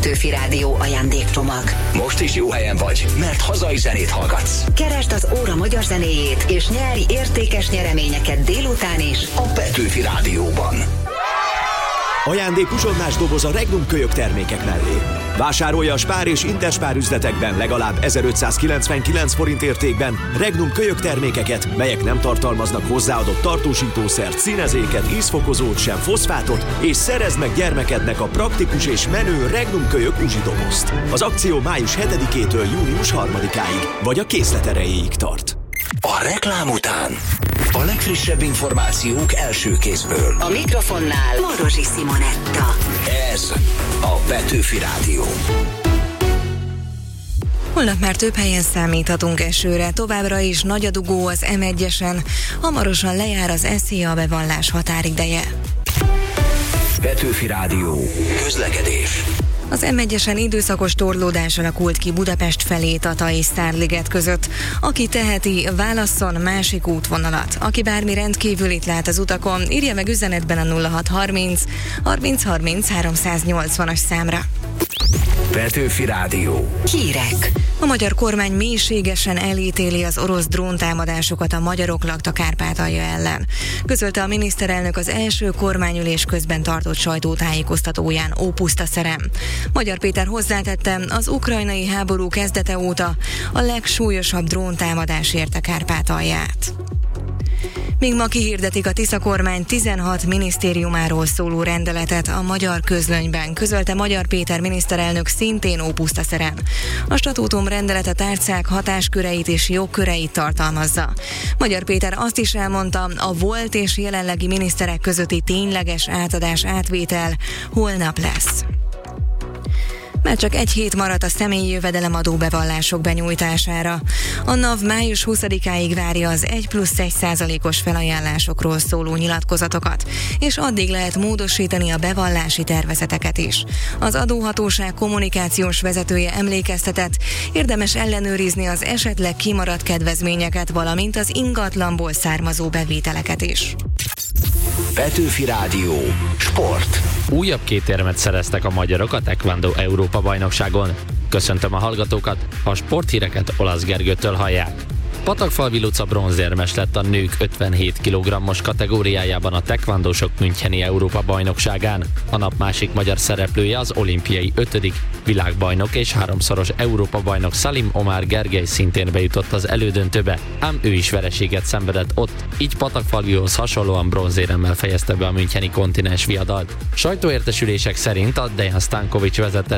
Petőfi Rádió ajándékcsomag. Most is jó helyen vagy, mert hazai zenét hallgatsz. Keresd az óra magyar zenéjét, és nyerj értékes nyereményeket délután is a Petőfi Rádióban. Ajándék uzsonnás doboz a Regnum kölyök termékek mellé. Vásárolja a Spár és Interspár üzletekben legalább 1599 forint értékben Regnum kölyök termékeket, melyek nem tartalmaznak hozzáadott tartósítószert, színezéket, ízfokozót, sem foszfátot, és szerezd meg gyermekednek a praktikus és menő Regnum kölyök uzsidobozt. Az akció május 7-től június 3-áig, vagy a készlet erejéig tart. A reklám után a legfrissebb információk első kézből. A mikrofonnál Morosi Simonetta. Ez a Petőfi Rádió. Holnap már több helyen számíthatunk esőre, továbbra is nagy a dugó az M1-esen, hamarosan lejár az SZIA bevallás határideje. Petőfi Rádió. Közlekedés. Az M1-esen időszakos torlódás alakult ki Budapest felé Tata és Szárliget között. Aki teheti, válasszon másik útvonalat. Aki bármi rendkívülit lát az utakon, írja meg üzenetben a 0630 30 30 380-as számra. Petőfi Rádió. Hírek. A magyar kormány mélységesen elítéli az orosz dróntámadásokat a magyarok lakta Kárpátalja ellen. Közölte a miniszterelnök az első kormányülés közben tartott sajtótájékoztatóján Ópusztaszerem. Magyar Péter hozzátette, az ukrajnai háború kezdete óta a legsúlyosabb dróntámadás érte Kárpátalját. Míg ma kihirdetik a Tisza kormány 16 minisztériumáról szóló rendeletet a Magyar Közlönyben, közölte Magyar Péter miniszterelnök szintén Ópusztaszerem. A statútum rendelete tárcák hatásköreit és jogköreit tartalmazza. Magyar Péter azt is elmondta, a volt és jelenlegi miniszterek közötti tényleges átadás-átvétel holnap lesz. Már csak egy hét maradt a személyi jövedelemadó bevallások benyújtására. A NAV május 20-áig várja az 1+1%-os felajánlásokról szóló nyilatkozatokat, és addig lehet módosítani a bevallási tervezeteket is. Az adóhatóság kommunikációs vezetője emlékeztetett, érdemes ellenőrizni az esetleg kimaradt kedvezményeket, valamint az ingatlanból származó bevételeket is. Petőfi Rádió. Sport. Újabb 2 érmet szereztek a magyarok a Taekwondo Európa-bajnokságon. Köszöntöm a hallgatókat, a sporthíreket Olasz Gergőtől hallják. Patakfalvi Luca bronzérmes lett a nők 57 kg-os kategóriájában a taekwondósok müncheni Európa-bajnokságán. A nap másik magyar szereplője az olimpiai 5. világbajnok és 3-szoros Európa-bajnok Salim Omar Gergely szintén bejutott az elődöntőbe, ám ő is vereséget szenvedett ott, így Patakfalvihoz hasonlóan bronzéremmel fejezte be a müncheni kontinens viadalt. Sajtóértesülések szerint a Dejan Stanković vezette